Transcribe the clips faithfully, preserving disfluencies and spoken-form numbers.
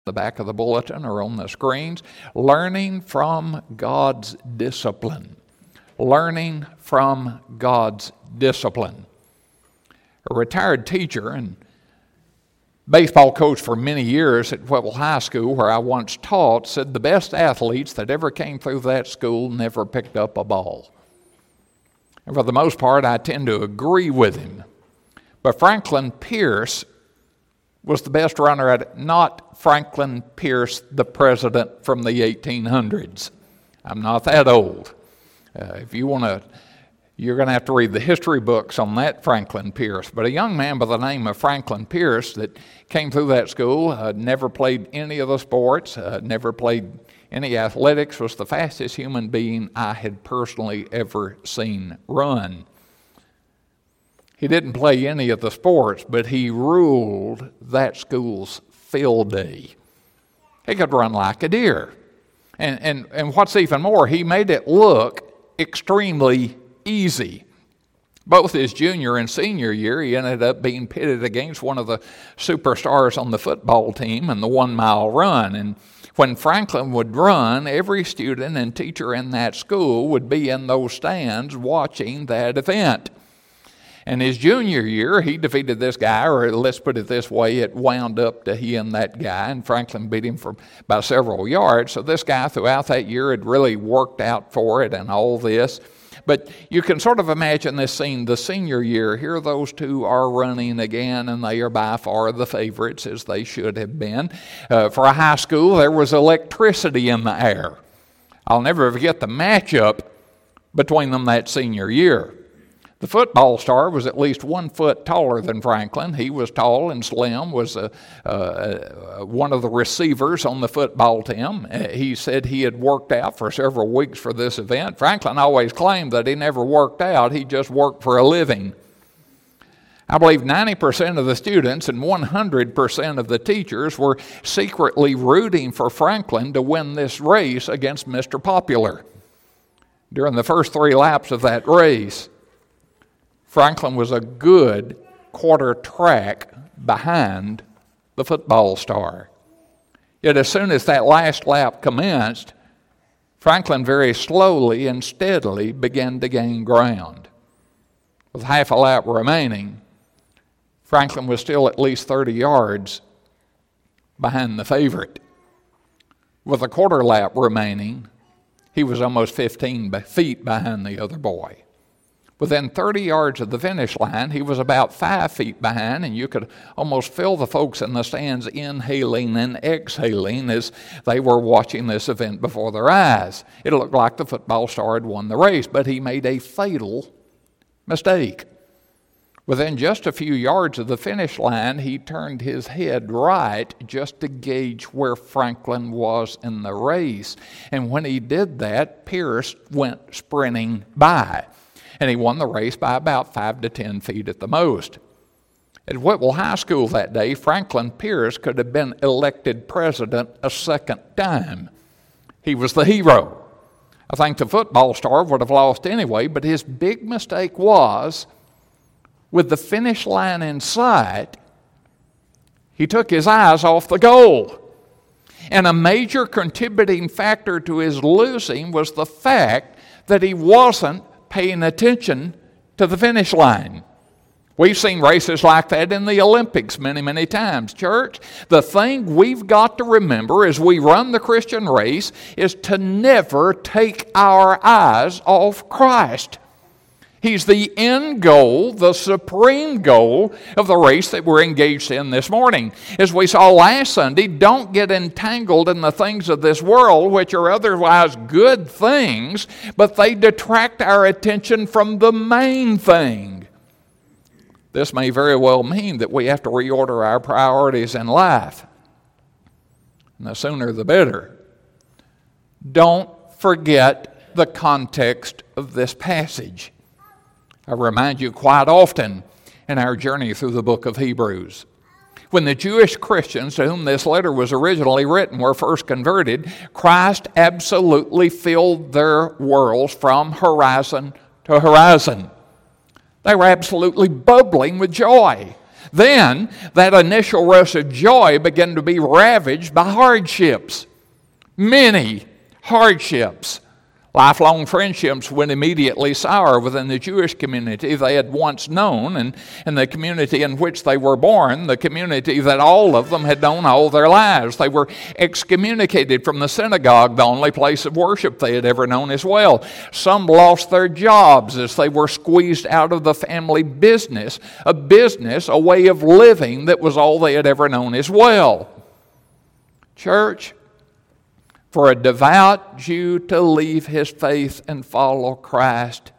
the back of the bulletin or on the screens. Learning from God's discipline. Learning from God's discipline. A retired teacher and baseball coach for many years at Whipple High School, where I once taught, said the best athletes that ever came through that school never picked up a ball. And for the most part, I tend to agree with him. But Franklin Pierce was the best runner at it, not Franklin Pierce, the president from the eighteen hundreds. I'm not that old. Uh, if you want to, you're going to have to read the history books on that Franklin Pierce. But a young man by the name of Franklin Pierce that came through that school, uh, never played any of the sports, uh, never played any athletics, was the fastest human being I had personally ever seen run. He didn't play any of the sports, but he ruled that school's field day. He could run like a deer. And, and, and what's even more, he made it look extremely easy. Both his junior and senior year, he ended up being pitted against one of the superstars on the football team in the one-mile run. And when Franklin would run, every student and teacher in that school would be in those stands watching that event. And his junior year, he defeated this guy, or let's put it this way, it wound up to he and that guy, and Franklin beat him for by several yards. So this guy throughout that year had really worked out for it and all this. But you can sort of imagine this scene, the senior year. Here those two are running again, and they are by far the favorites, as they should have been. Uh, for a high school, there was electricity in the air. I'll never forget the matchup between them that senior year. The football star was at least one foot taller than Franklin. He was tall and slim, was a, uh, one of the receivers on the football team. Uh, he said he had worked out for several weeks for this event. Franklin always claimed that he never worked out, he just worked for a living. I believe ninety percent of the students and one hundred percent of the teachers were secretly rooting for Franklin to win this race against Mister Popular. During the first three laps of that race, Franklin was a good quarter track behind the football star. Yet as soon as that last lap commenced, Franklin very slowly and steadily began to gain ground. With half a lap remaining, Franklin was still at least thirty yards behind the favorite. With a quarter lap remaining, he was almost fifteen feet behind the other boy. Within thirty yards of the finish line, he was about five feet behind, and you could almost feel the folks in the stands inhaling and exhaling as they were watching this event before their eyes. It looked like the football star had won the race, but he made a fatal mistake. Within just a few yards of the finish line, he turned his head right just to gauge where Franklin was in the race. And when he did that, Pierce went sprinting by. And he won the race by about five to ten feet at the most. At Whipple High School that day, Franklin Pierce could have been elected president a second time. He was the hero. I think the football star would have lost anyway, but his big mistake was, with the finish line in sight, he took his eyes off the goal. And a major contributing factor to his losing was the fact that he wasn't paying attention to the finish line. We've seen races like that in the Olympics many, many times. Church, the thing we've got to remember as we run the Christian race is to never take our eyes off Christ. He's the end goal, the supreme goal of the race that we're engaged in this morning. As we saw last Sunday, don't get entangled in the things of this world, which are otherwise good things, but they detract our attention from the main thing. This may very well mean that we have to reorder our priorities in life. And the sooner the better. Don't forget the context of this passage. I remind you quite often in our journey through the book of Hebrews. When the Jewish Christians to whom this letter was originally written were first converted, Christ absolutely filled their worlds from horizon to horizon. They were absolutely bubbling with joy. Then that initial rush of joy began to be ravaged by hardships. Many hardships. Lifelong friendships went immediately sour within the Jewish community they had once known, and, and the community in which they were born, the community that all of them had known all their lives. They were excommunicated from the synagogue, the only place of worship they had ever known as well. Some lost their jobs as they were squeezed out of the family business, a business, a way of living that was all they had ever known as well. Church, for a devout Jew to leave his faith and follow Christ,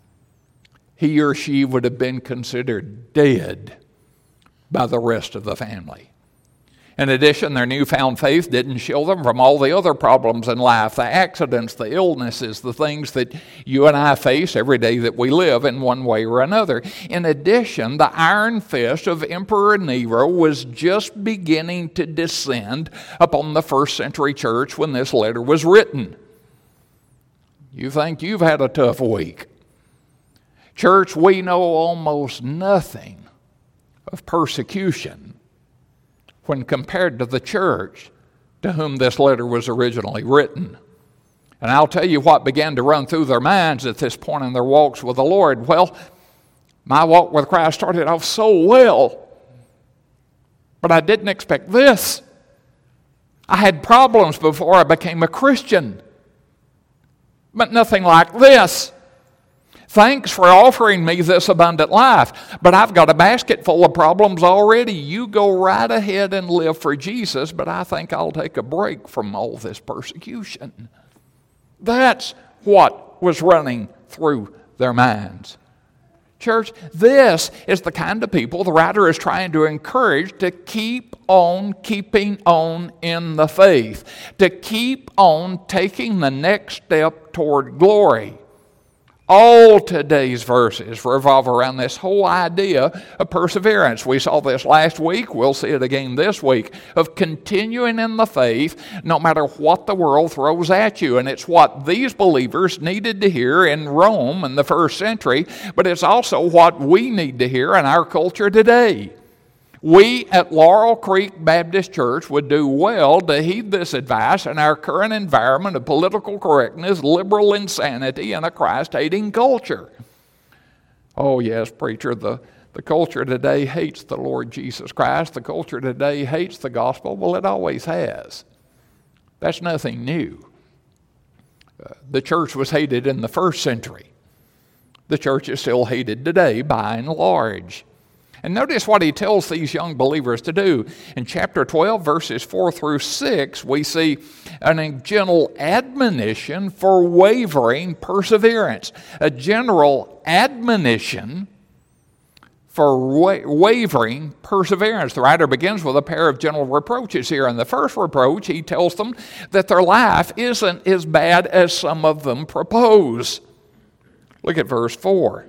he or she would have been considered dead by the rest of the family. In addition, their newfound faith didn't shield them from all the other problems in life, the accidents, the illnesses, the things that you and I face every day that we live in one way or another. In addition, the iron fist of Emperor Nero was just beginning to descend upon the first century church when this letter was written. You think you've had a tough week. Church, we know almost nothing of persecution when compared to the church to whom this letter was originally written. And I'll tell you what began to run through their minds at this point in their walks with the Lord. Well, my walk with Christ started off so well, but I didn't expect this. I had problems before I became a Christian, but nothing like this. Thanks for offering me this abundant life, but I've got a basket full of problems already. You go right ahead and live for Jesus, but I think I'll take a break from all this persecution. That's what was running through their minds. Church, this is the kind of people the writer is trying to encourage to keep on keeping on in the faith, to keep on taking the next step toward glory. All today's verses revolve around this whole idea of perseverance. We saw this last week. We'll see it again this week, of continuing in the faith no matter what the world throws at you. And it's what these believers needed to hear in Rome in the first century, but it's also what we need to hear in our culture today. We at Laurel Creek Baptist Church would do well to heed this advice in our current environment of political correctness, liberal insanity, and a Christ-hating culture. Oh yes, preacher, the, the culture today hates the Lord Jesus Christ. The culture today hates the gospel. Well, it always has. That's nothing new. Uh, the church was hated in the first century. The church is still hated today by and large. And notice what he tells these young believers to do. In chapter twelve, verses four through six, we see a gentle admonition for wavering perseverance. A general admonition for wa- wavering perseverance. The writer begins with a pair of gentle reproaches here. In the first reproach, he tells them that their life isn't as bad as some of them propose. Look at verse four.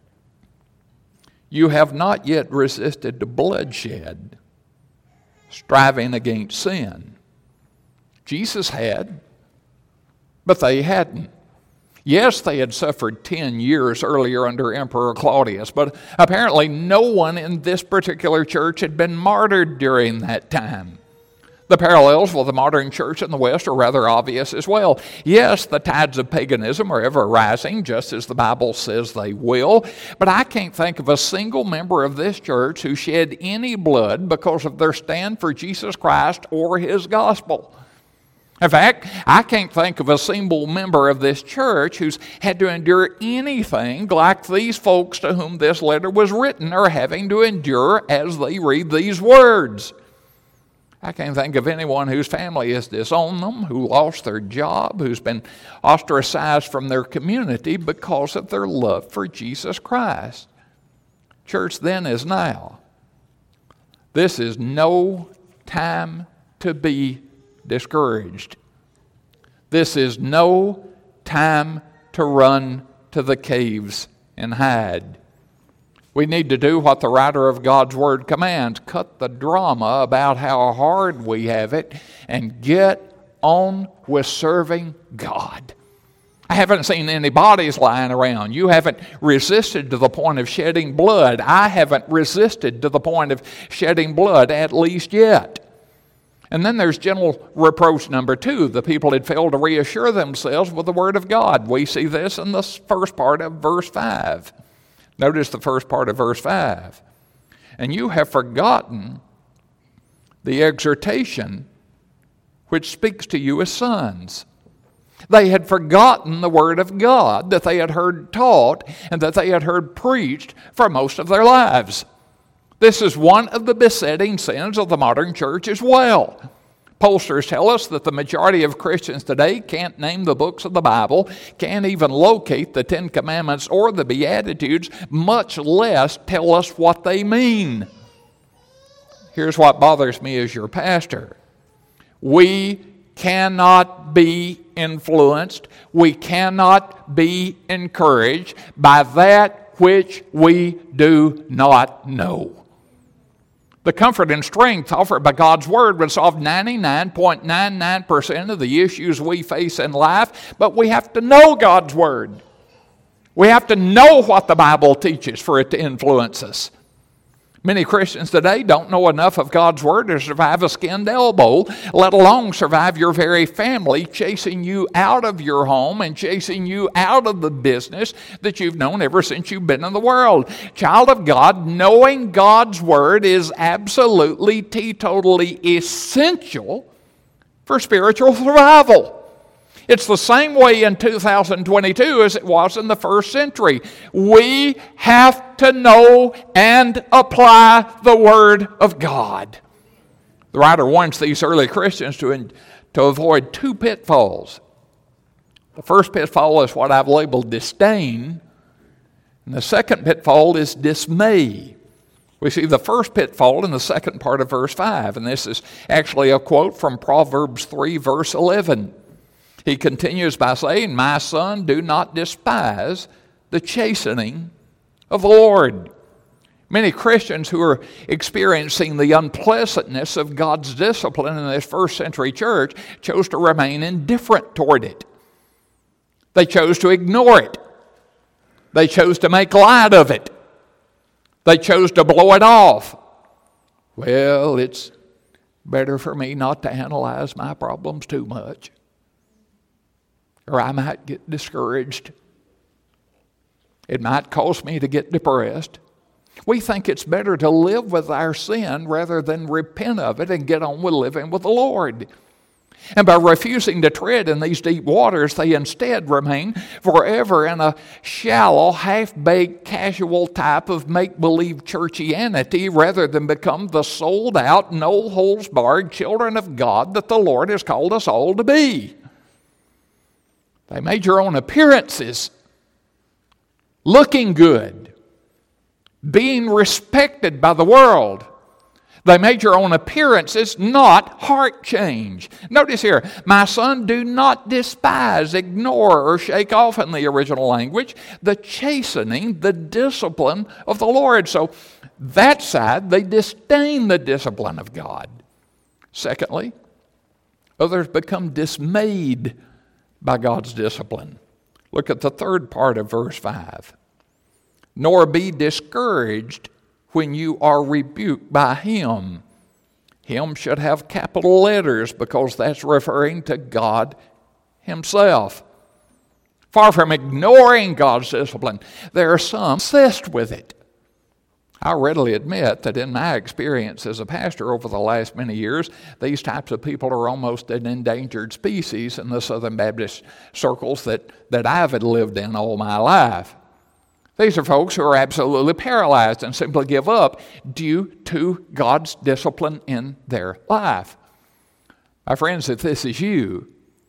You have not yet resisted to bloodshed, striving against sin. Jesus had, but they hadn't. Yes, they had suffered ten years earlier under Emperor Claudius, but apparently no one in this particular church had been martyred during that time. The parallels with the modern church in the West are rather obvious as well. Yes, the tides of paganism are ever rising, just as the Bible says they will, but I can't think of a single member of this church who shed any blood because of their stand for Jesus Christ or His gospel. In fact, I can't think of a single member of this church who's had to endure anything like these folks to whom this letter was written are having to endure as they read these words. I can't think of anyone whose family has disowned them, who lost their job, who's been ostracized from their community because of their love for Jesus Christ. Church, then as now, this is no time to be discouraged. This is no time to run to the caves and hide. We need to do what the writer of God's Word commands. Cut the drama about how hard we have it and get on with serving God. I haven't seen any bodies lying around. You haven't resisted to the point of shedding blood. I haven't resisted to the point of shedding blood, at least yet. And then there's gentle reproach number two. The people had failed to reassure themselves with the Word of God. We see this in the first part of verse five. Notice the first part of verse five. And you have forgotten the exhortation which speaks to you as sons. They had forgotten the Word of God that they had heard taught and that they had heard preached for most of their lives. This is one of the besetting sins of the modern church as well. Pollsters tell us that the majority of Christians today can't name the books of the Bible, can't even locate the Ten Commandments or the Beatitudes, much less tell us what they mean. Here's what bothers me as your pastor. We cannot be influenced, we cannot be encouraged by that which we do not know. The comfort and strength offered by God's Word would solve ninety-nine point nine nine percent of the issues we face in life, but we have to know God's Word. We have to know what the Bible teaches for it to influence us. Many Christians today don't know enough of God's Word to survive a skinned elbow, let alone survive your very family chasing you out of your home and chasing you out of the business that you've known ever since you've been in the world. Child of God, knowing God's Word is absolutely, teetotally essential for spiritual survival. It's the same way in two thousand twenty-two as it was in the first century. We have to know and apply the Word of God. The writer wants these early Christians to, to avoid two pitfalls. The first pitfall is what I've labeled disdain, and the second pitfall is dismay. We see the first pitfall in the second part of verse five, and this is actually a quote from Proverbs three, verse eleven. He continues by saying, "My son, do not despise the chastening of the Lord." Many Christians who are experiencing the unpleasantness of God's discipline in this first century church chose to remain indifferent toward it. They chose to ignore it. They chose to make light of it. They chose to blow it off. Well, it's better for me not to analyze my problems too much, or I might get discouraged. It might cause me to get depressed. We think it's better to live with our sin rather than repent of it and get on with living with the Lord. And by refusing to tread in these deep waters, they instead remain forever in a shallow, half-baked, casual type of make-believe churchianity rather than become the sold-out, no-holds-barred children of God that the Lord has called us all to be. They major on appearances, looking good, being respected by the world. They major on appearances, not heart change. Notice here, "My son, do not despise, ignore, or shake off," in the original language, the chastening, the discipline of the Lord. So that side, they disdain the discipline of God. Secondly, others become dismayed by God's discipline. Look at the third part of verse five. "Nor be discouraged when you are rebuked by him." Him should have capital letters because that's referring to God himself. Far from ignoring God's discipline, there are some obsessed with it. I readily admit that in my experience as a pastor over the last many years, these types of people are almost an endangered species in the Southern Baptist circles that, that I've lived in all my life. These are folks who are absolutely paralyzed and simply give up due to God's discipline in their life. My friends, if this is you,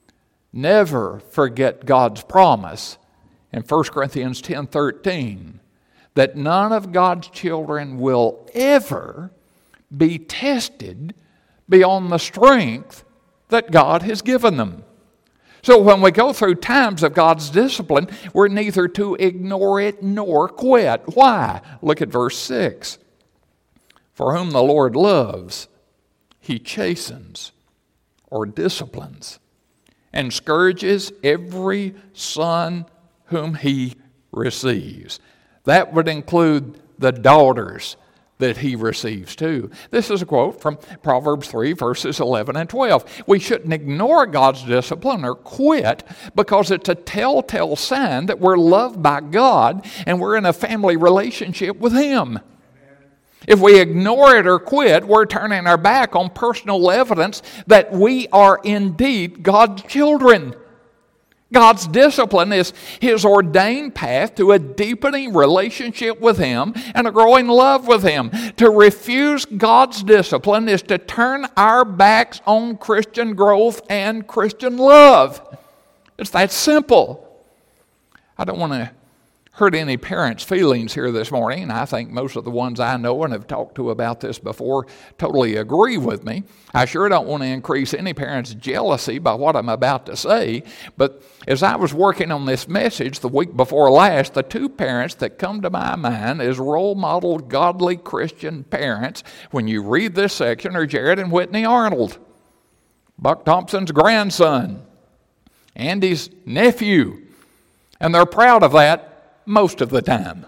never forget God's promise in First Corinthians ten thirteen. That none of God's children will ever be tested beyond the strength that God has given them. So when we go through times of God's discipline, we're neither to ignore it nor quit. Why? Look at verse six. "For whom the Lord loves, he chastens," or disciplines, and scourges every son whom he receives. That would include the daughters that he receives too. This is a quote from Proverbs three, verses eleven and twelve. We shouldn't ignore God's discipline or quit because it's a telltale sign that we're loved by God and we're in a family relationship with Him. If we ignore it or quit, we're turning our back on personal evidence that we are indeed God's children. God's discipline is His ordained path to a deepening relationship with Him and a growing love with Him. To refuse God's discipline is to turn our backs on Christian growth and Christian love. It's that simple. I don't want to hurt any parents' feelings here this morning. I think most of the ones I know and have talked to about this before totally agree with me. I sure don't want to increase any parent's jealousy by what I'm about to say, but as I was working on this message the week before last, the two parents that come to my mind as role model godly Christian parents when you read this section are Jared and Whitney Arnold, Buck Thompson's grandson, Andy's nephew, and they're proud of that most of the time.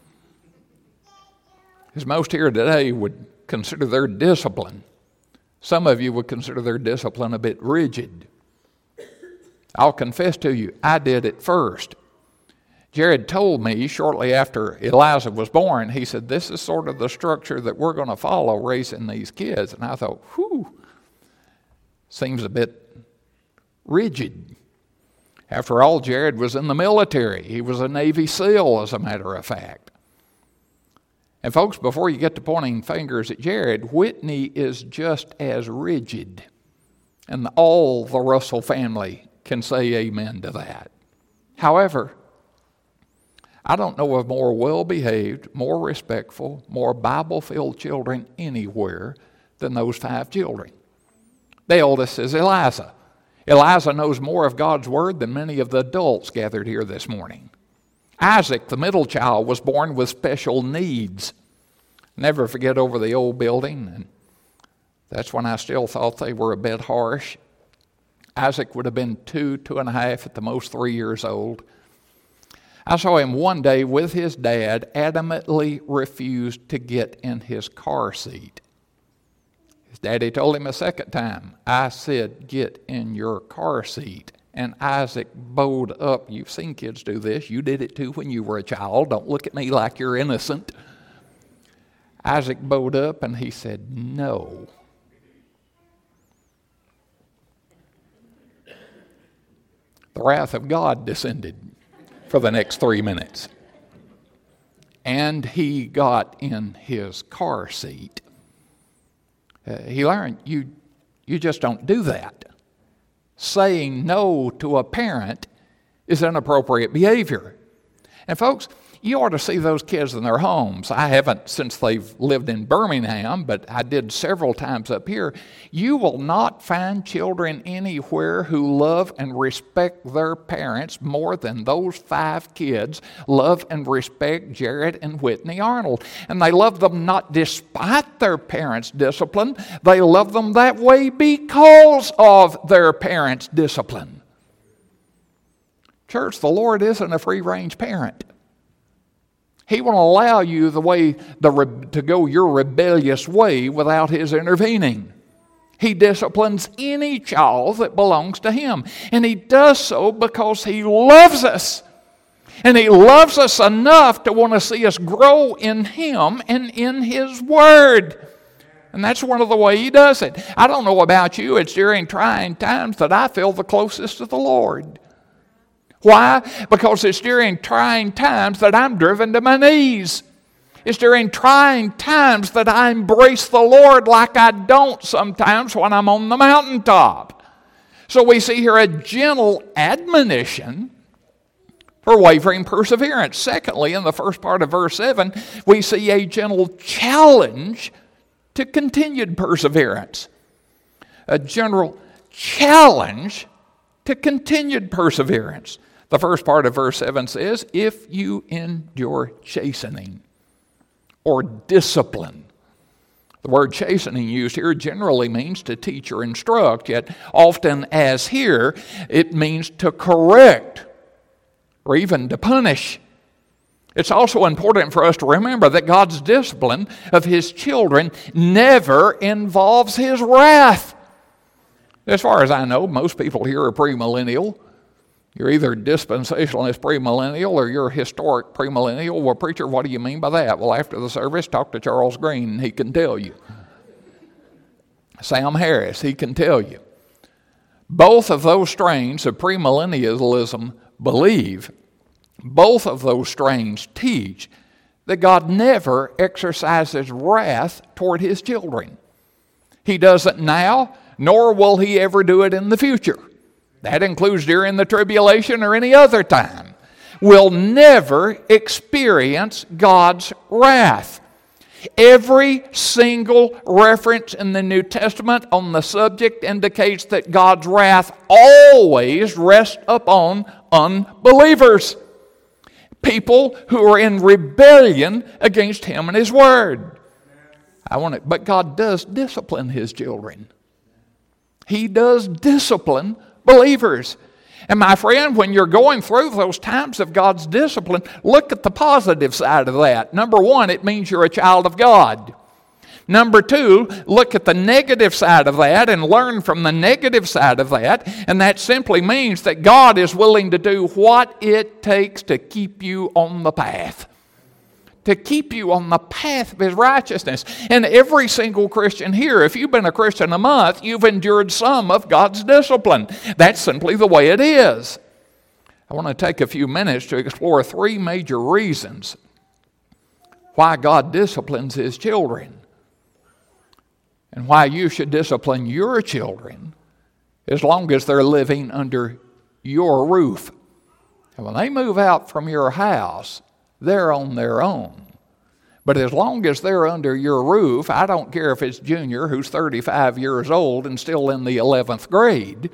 As most here today would consider their discipline, some of you would consider their discipline a bit rigid. I'll confess to you, I did it first. Jared told me shortly after Eliza was born, he said, this is sort of the structure that we're going to follow raising these kids. And I thought, whew, seems a bit rigid. After all, Jared was in the military. He was a Navy SEAL, as a matter of fact. And folks, before you get to pointing fingers at Jared, Whitney is just as rigid. And all the Russell family can say amen to that. However, I don't know of more well-behaved, more respectful, more Bible-filled children anywhere than those five children. The oldest is Eliza. Eliza knows more of God's Word than many of the adults gathered here this morning. Isaac, the middle child, was born with special needs. Never forget over the old building, and that's when I still thought they were a bit harsh. Isaac would have been two, two and a half, at the most three years old. I saw him one day with his dad adamantly refused to get in his car seat. His daddy told him a second time, I said, get in your car seat. And Isaac bowed up. You've seen kids do this. You did it too when you were a child. Don't look at me like you're innocent. Isaac bowed up and he said, no. The wrath of God descended for the next three minutes. And he got in his car seat. Uh, he learned you, you just don't do that. Saying no to a parent is inappropriate behavior. And folks, you ought to see those kids in their homes. I haven't since they've lived in Birmingham, but I did several times up here. You will not find children anywhere who love and respect their parents more than those five kids love and respect Jared and Whitney Arnold. And they love them not despite their parents' discipline. They love them that way because of their parents' discipline. Church, the Lord isn't a free-range parent. He won't allow you the way the, to go your rebellious way without His intervening. He disciplines any child that belongs to Him. And He does so because He loves us. And He loves us enough to want to see us grow in Him and in His Word. And that's one of the ways He does it. I don't know about you, it's during trying times that I feel the closest to the Lord. Why? Because it's during trying times that I'm driven to my knees. It's during trying times that I embrace the Lord like I don't sometimes when I'm on the mountaintop. So we see here a gentle admonition for wavering perseverance. Secondly, in the first part of verse seven, we see a gentle challenge to continued perseverance. A general challenge to continued perseverance. The first part of verse seven says, if you endure chastening or discipline. The word chastening used here generally means to teach or instruct, yet often as here, it means to correct or even to punish. It's also important for us to remember that God's discipline of His children never involves His wrath. As far as I know, most people here are premillennial. You're either dispensationalist premillennial or you're historic premillennial. Well, preacher, what do you mean by that? Well, after the service, talk to Charles Green and he can tell you. Sam Harris, he can tell you. Both of those strains of premillennialism believe, both of those strains teach that God never exercises wrath toward His children. He doesn't now, nor will He ever do it in the future. That includes during the tribulation or any other time. We'll never experience God's wrath. Every single reference in the New Testament on the subject indicates that God's wrath always rests upon unbelievers. People who are in rebellion against Him and His Word. I want it, but God does discipline His children. He does discipline believers. And my friend, when you're going through those times of God's discipline, look at the positive side of that. Number one, it means you're a child of God. Number two, look at the negative side of that and learn from the negative side of that. And that simply means that God is willing to do what it takes to keep you on the path. To keep you on the path of His righteousness. And every single Christian here, if you've been a Christian a month, you've endured some of God's discipline. That's simply the way it is. I want to take a few minutes to explore three major reasons why God disciplines His children and why you should discipline your children as long as they're living under your roof. And when they move out from your house, they're on their own. But as long as they're under your roof, I don't care if it's Junior who's thirty-five years old and still in the eleventh grade,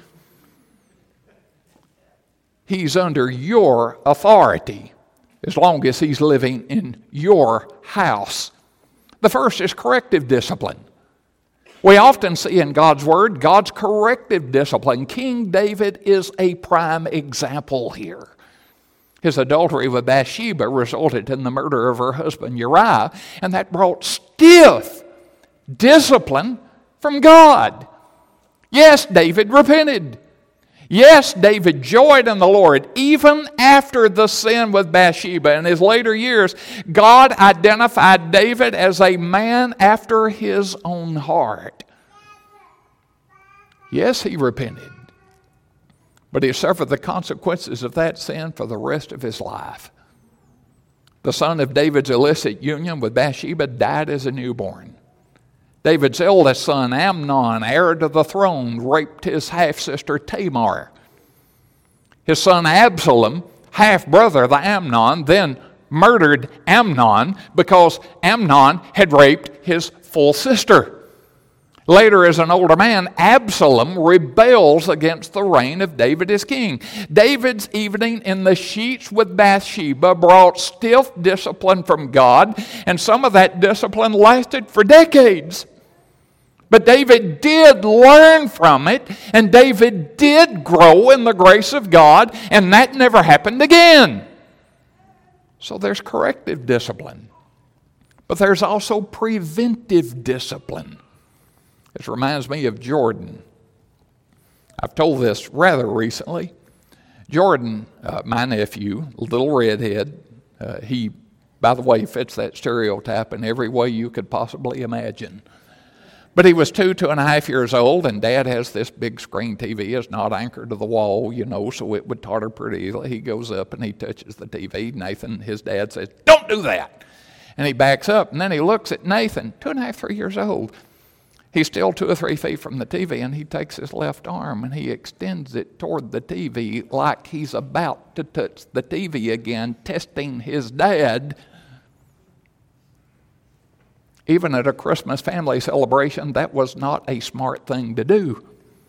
he's under your authority as long as he's living in your house. The first is corrective discipline. We often see in God's Word God's corrective discipline. King David is a prime example here. His adultery with Bathsheba resulted in the murder of her husband Uriah, and that brought stiff discipline from God. Yes, David repented. Yes, David joyed in the Lord. Even after the sin with Bathsheba in his later years, God identified David as a man after His own heart. Yes, he repented. But he suffered the consequences of that sin for the rest of his life. The son of David's illicit union with Bathsheba died as a newborn. David's eldest son, Amnon, heir to the throne, raped his half-sister Tamar. His son Absalom, half-brother of Amnon, then murdered Amnon because Amnon had raped his full sister. Later, as an older man, Absalom rebels against the reign of David as king. David's evening in the sheets with Bathsheba brought stiff discipline from God, and some of that discipline lasted for decades. But David did learn from it, and David did grow in the grace of God, and that never happened again. So there's corrective discipline. But there's also preventive discipline. This reminds me of Jordan. I've told this rather recently. Jordan, uh, my nephew, little redhead, uh, he, by the way, fits that stereotype in every way you could possibly imagine. But he was two, two and a half years old, and Dad has this big screen T V. It's not anchored to the wall, you know, so it would totter pretty easily. He goes up and he touches the T V. Nathan, his dad, says, "Don't do that." And he backs up, and then he looks at Nathan, two and a half, three years old. He's still two or three feet from the T V, and he takes his left arm and he extends it toward the T V like he's about to touch the T V again, testing his dad. Even at a Christmas family celebration, that was not a smart thing to do.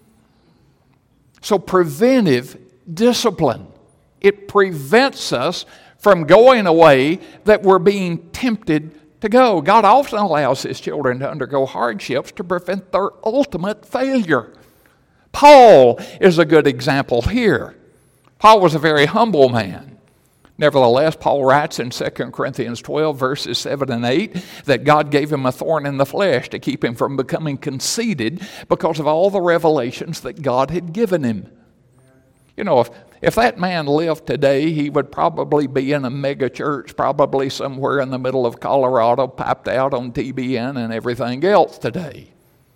So preventive discipline, it prevents us from going away that we're being tempted to go. God often allows His children to undergo hardships to prevent their ultimate failure. Paul is a good example here. Paul was a very humble man. Nevertheless, Paul writes in Second Corinthians twelve, verses seven and eight, that God gave him a thorn in the flesh to keep him from becoming conceited because of all the revelations that God had given him. You know, if, if that man lived today, he would probably be in a mega church, probably somewhere in the middle of Colorado, piped out on T B N and everything else today.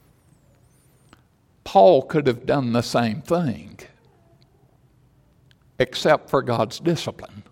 Paul could have done the same thing, except for God's discipline.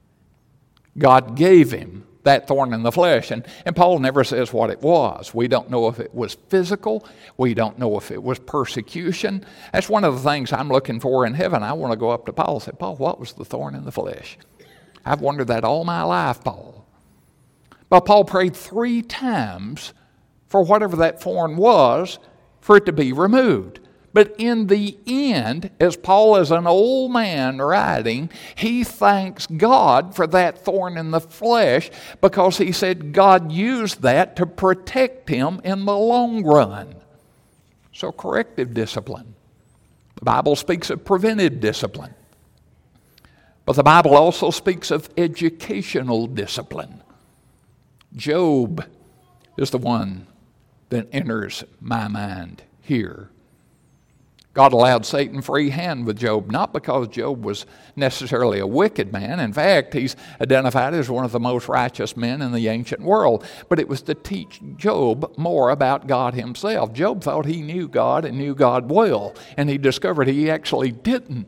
God gave him that thorn in the flesh, and, and Paul never says what it was. We don't know if it was physical. We don't know if it was persecution. That's one of the things I'm looking for in heaven. I want to go up to Paul and say, Paul, what was the thorn in the flesh? I've wondered that all my life, Paul. But Paul prayed three times for whatever that thorn was, for it to be removed. But in the end, as Paul is an old man writing, he thanks God for that thorn in the flesh because he said God used that to protect him in the long run. So corrective discipline. The Bible speaks of preventive discipline. But the Bible also speaks of educational discipline. Job is the one that enters my mind here. God allowed Satan free hand with Job, not because Job was necessarily a wicked man. In fact, he's identified as one of the most righteous men in the ancient world. But it was to teach Job more about God himself. Job thought he knew God and knew God well, and he discovered he actually didn't.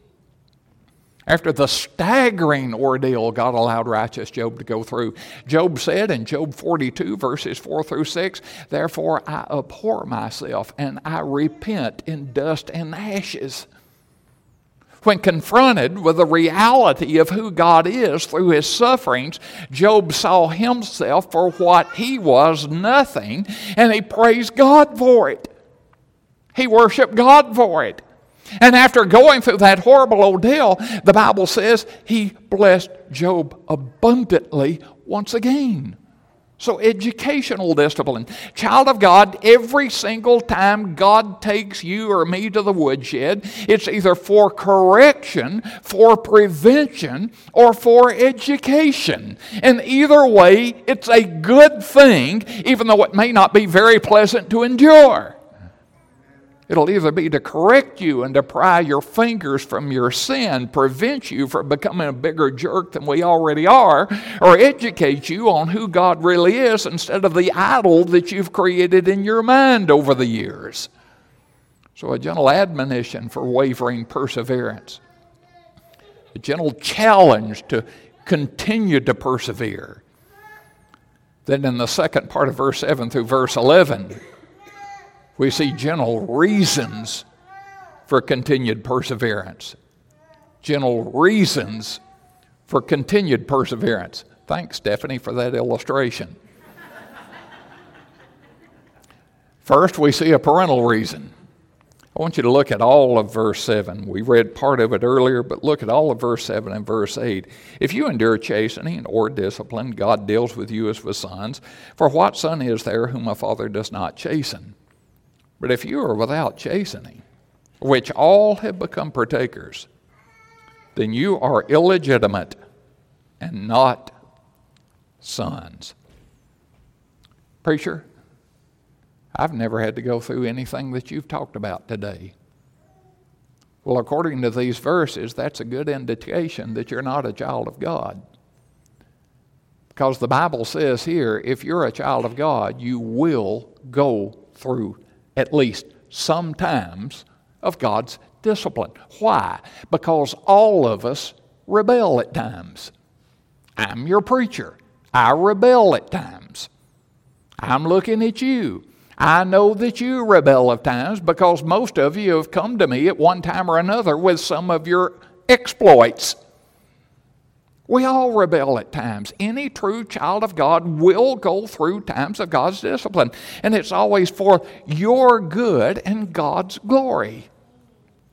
After the staggering ordeal God allowed righteous Job to go through, Job said in Job forty-two, verses four through six, therefore I abhor myself and I repent in dust and ashes. When confronted with the reality of who God is through his sufferings, Job saw himself for what he was, nothing, and he praised God for it. He worshiped God for it. And after going through that horrible ordeal, the Bible says he blessed Job abundantly once again. So educational discipline. Child of God, every single time God takes you or me to the woodshed, it's either for correction, for prevention, or for education. And either way, it's a good thing, even though it may not be very pleasant to endure. It'll either be to correct you and to pry your fingers from your sin, prevent you from becoming a bigger jerk than we already are, or educate you on who God really is instead of the idol that you've created in your mind over the years. So a gentle admonition for wavering perseverance. A gentle challenge to continue to persevere. Then in the second part of verse seven through verse eleven, we see gentle reasons for continued perseverance. Gentle reasons for continued perseverance. Thanks, Stephanie, for that illustration. First, we see a parental reason. I want you to look at all of verse seven. We read part of it earlier, but look at all of verse seven and verse eight. If you endure chastening or discipline, God deals with you as with sons. For what son is there whom a father does not chasten? But if you are without chastening, which all have become partakers, then you are illegitimate and not sons. Preacher, I've never had to go through anything that you've talked about today. Well, according to these verses, that's a good indication that you're not a child of God. Because the Bible says here, if you're a child of God, you will go through at least sometimes of God's discipline. Why? Because all of us rebel at times. I'm your preacher. I rebel at times. I'm looking at you. I know that you rebel at times because most of you have come to me at one time or another with some of your exploits. We all rebel at times. Any true child of God will go through times of God's discipline. And it's always for your good and God's glory.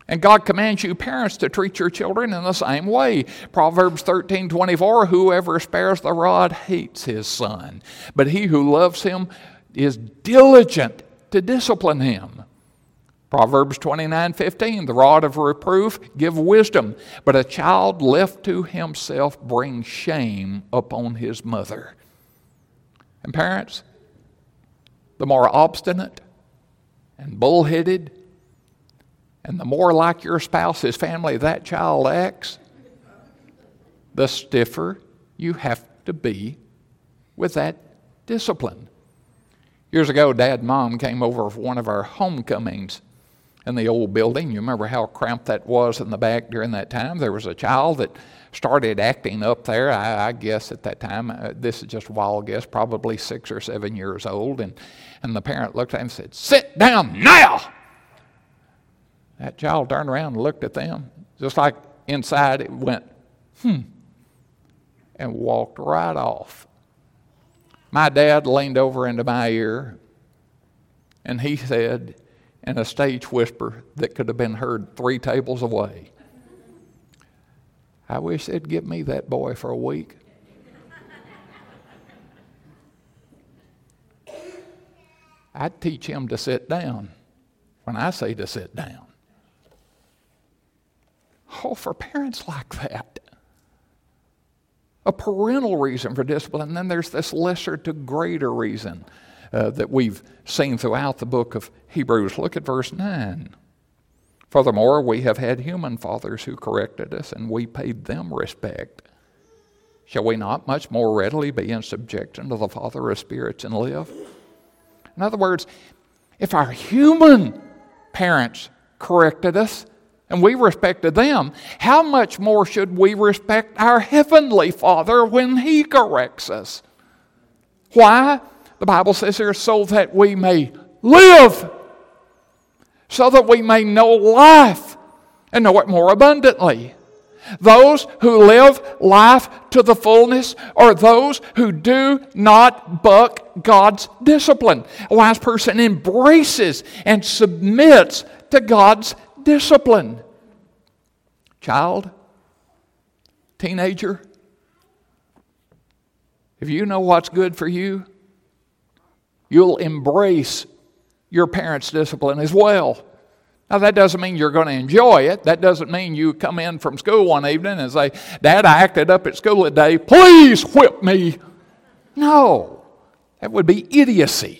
And God commands you parents to treat your children in the same way. Proverbs thirteen twenty-four, whoever spares the rod hates his son, but he who loves him is diligent to discipline him. Proverbs twenty-nine fifteen, the rod of reproof give wisdom, but a child left to himself brings shame upon his mother. And parents, the more obstinate and bullheaded and the more like your spouse's family that child acts, the stiffer you have to be with that discipline. Years ago, Dad and Mom came over for one of our homecomings in the old building. You remember how cramped that was in the back during that time? There was a child that started acting up there. I, I guess at that time, uh, this is just a wild guess, probably six or seven years old. And, and the parent looked at him and said, "Sit down now!" That child turned around and looked at them, just like inside it went, hmm, and walked right off. My dad leaned over into my ear, and he said, in a stage whisper that could have been heard three tables away, "I wish they'd give me that boy for a week." I'd teach him to sit down when I say to sit down. Oh, for parents like that. A parental reason for discipline. And then there's this lesser to greater reason uh, that we've seen throughout the book of Hebrews. Look at verse nine. "Furthermore, we have had human fathers who corrected us, and we paid them respect. Shall we not much more readily be in subjection to the Father of spirits and live?" In other words, if our human parents corrected us, and we respected them, how much more should we respect our Heavenly Father when He corrects us? Why? The Bible says here, so that we may live, so that we may know life and know it more abundantly. Those who live life to the fullness are those who do not buck God's discipline. A wise person embraces and submits to God's discipline. Child, teenager, if you know what's good for you, you'll embrace your parents' discipline as well. Now, that doesn't mean you're going to enjoy it. That doesn't mean you come in from school one evening and say, "Dad, I acted up at school today. Please whip me." No, that would be idiocy.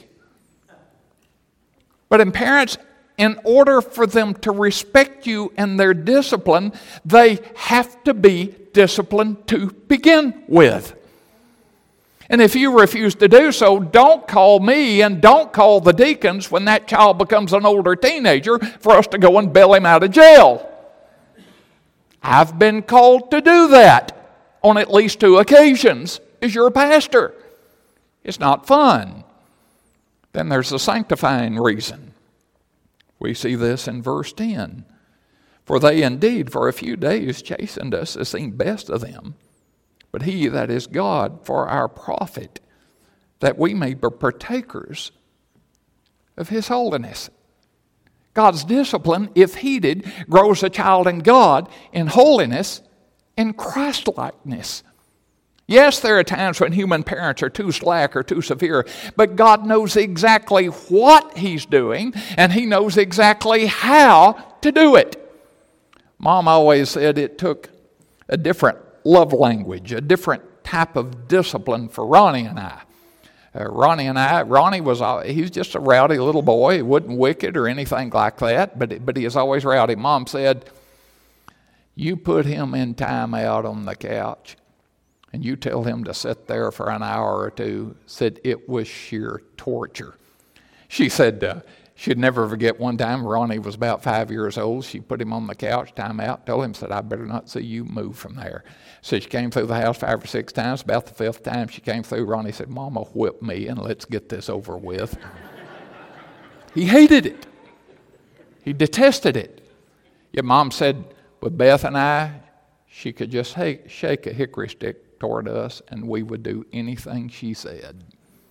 But in parents, in order for them to respect you and their discipline, they have to be disciplined to begin with. And if you refuse to do so, don't call me and don't call the deacons when that child becomes an older teenager for us to go and bail him out of jail. I've been called to do that on at least two occasions as your pastor. It's not fun. Then there's the sanctifying reason. We see this in verse ten. "For they indeed for a few days chastened us, as seemed best of them. But He, that is God, for our profit, that we may be partakers of His holiness." God's discipline, if heeded, grows a child in God in holiness and Christ-likeness. Yes, there are times when human parents are too slack or too severe, but God knows exactly what He's doing, and He knows exactly how to do it. Mom always said it took a different love language, a different type of discipline for Ronnie and I. Uh, Ronnie and I, Ronnie was, he was just a rowdy little boy. He wasn't wicked or anything like that, but, but he was always rowdy. Mom said, "You put him in time out on the couch, and you tell him to sit there for an hour or two." Said it was sheer torture. She said uh, she'd never forget one time Ronnie was about five years old. She put him on the couch, time out, told him, said, "I better not see you move from there." So she came through the house five or six times. About the fifth time she came through, Ronnie said, "Mama, whip me and let's get this over with." He hated it. He detested it. Yet Mom said, with Beth and I, she could just shake a hickory stick toward us, and we would do anything she said.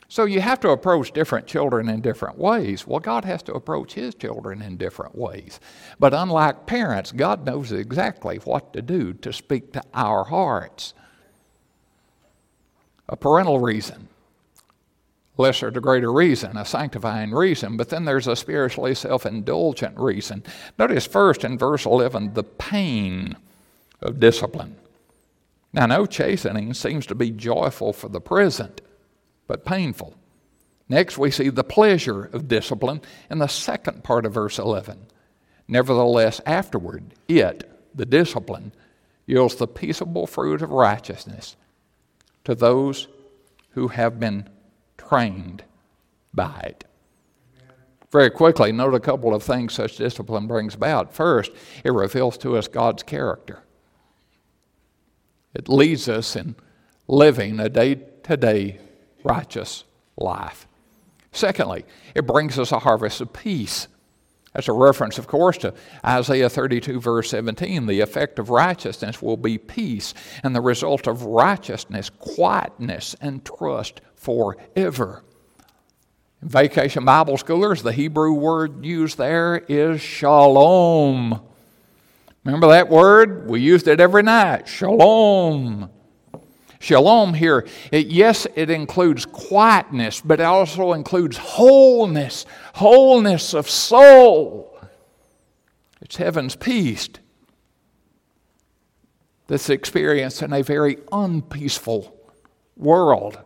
So you have to approach different children in different ways. Well, God has to approach His children in different ways. But unlike parents, God knows exactly what to do to speak to our hearts. A parental reason, lesser to greater reason, a sanctifying reason, but then there's a spiritually self-indulgent reason. Notice first in verse eleven, the pain of discipline. Now, no chastening seems to be joyful for the present, but painful. Next, we see the pleasure of discipline in the second part of verse eleven. Nevertheless, afterward, it, the discipline, yields the peaceable fruit of righteousness to those who have been trained by it. Very quickly, note a couple of things such discipline brings about. First, it reveals to us God's character. It leads us in living a day-to-day righteous life. Secondly, it brings us a harvest of peace. That's a reference, of course, to Isaiah thirty-two, verse seventeen. The effect of righteousness will be peace, and the result of righteousness, quietness and trust forever. In Vacation Bible Schoolers, the Hebrew word used there is shalom. Remember that word? We used it every night. Shalom. Shalom here, it, yes, it includes quietness, but it also includes wholeness, wholeness of soul. It's heaven's peace that's experienced in a very unpeaceful world.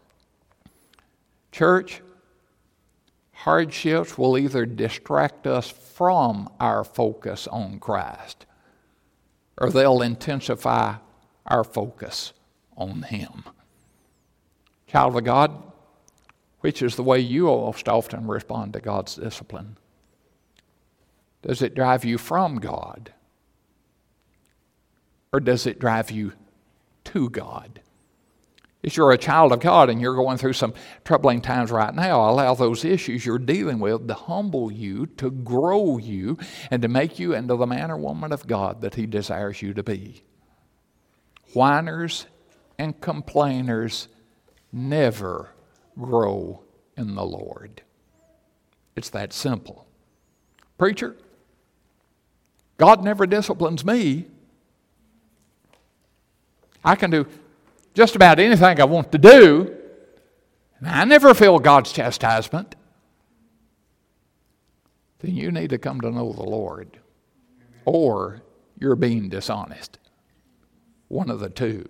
Church, hardships will either distract us from our focus on Christ, or they'll intensify our focus on Him. Child of God, which is the way you most often respond to God's discipline? Does it drive you from God? Or does it drive you to God? If you're a child of God and you're going through some troubling times right now, allow those issues you're dealing with to humble you, to grow you, and to make you into the man or woman of God that He desires you to be. Whiners and complainers never grow in the Lord. It's that simple. Preacher, God never disciplines me. I can do just about anything I want to do, and I never feel God's chastisement. Then you need to come to know the Lord, or you're being dishonest. One of the two.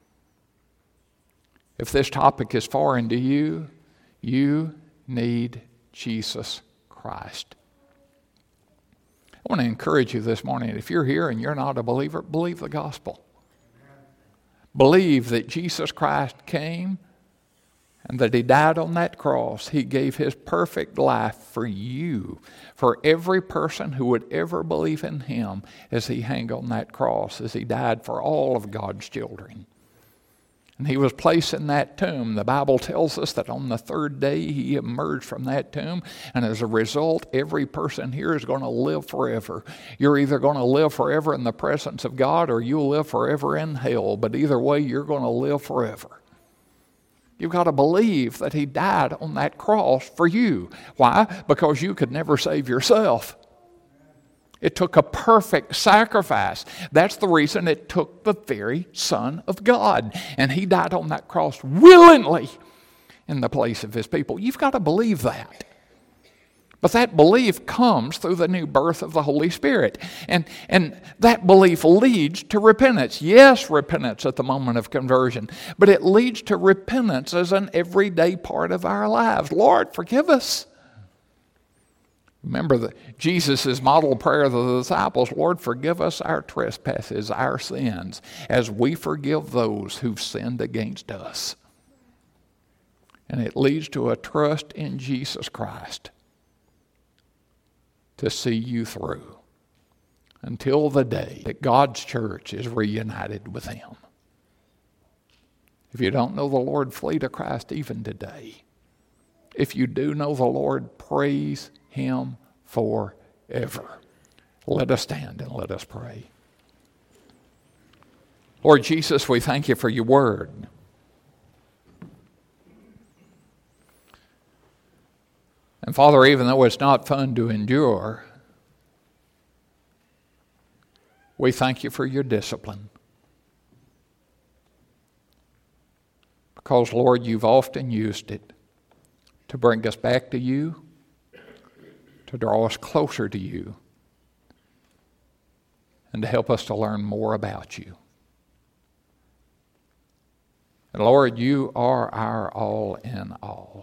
If this topic is foreign to you, you need Jesus Christ. I want to encourage you this morning, if you're here and you're not a believer, believe the gospel. Believe that Jesus Christ came and that He died on that cross. He gave His perfect life for you, for every person who would ever believe in Him as He hung on that cross, as He died for all of God's children. And He was placed in that tomb. The Bible tells us that on the third day He emerged from that tomb, and as a result, every person here is going to live forever. You're either going to live forever in the presence of God, or you'll live forever in hell. But either way, you're going to live forever. You've got to believe that He died on that cross for you. Why? Because you could never save yourself. It took a perfect sacrifice. That's the reason it took the very Son of God. And He died on that cross willingly in the place of His people. You've got to believe that. But that belief comes through the new birth of the Holy Spirit. And, and that belief leads to repentance. Yes, repentance at the moment of conversion. But it leads to repentance as an everyday part of our lives. Lord, forgive us. Remember the, Jesus' model prayer of the disciples, Lord, forgive us our trespasses, our sins, as we forgive those who've sinned against us. And it leads to a trust in Jesus Christ to see you through until the day that God's church is reunited with Him. If you don't know the Lord, flee to Christ even today. If you do know the Lord, praise Him forever. Let us stand and let us pray. Lord Jesus, we thank You for Your word. And Father, even though it's not fun to endure, we thank you for your discipline. Because, Lord, you've often used it to bring us back to you, to draw us closer to you, and to help us to learn more about you. And Lord, you are our all in all.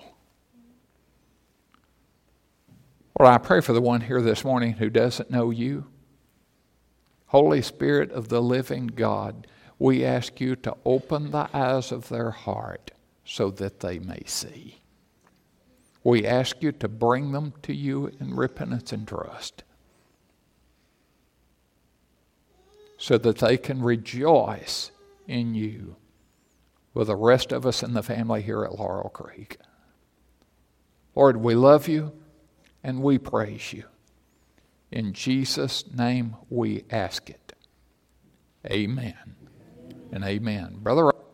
Lord, I pray for the one here this morning who doesn't know you. Holy Spirit of the living God, we ask you to open the eyes of their heart so that they may see. We ask you to bring them to you in repentance and trust, so that they can rejoice in you with the rest of us in the family here at Laurel Creek. Lord, we love you and we praise you. In Jesus' name we ask it. Amen and amen. Brother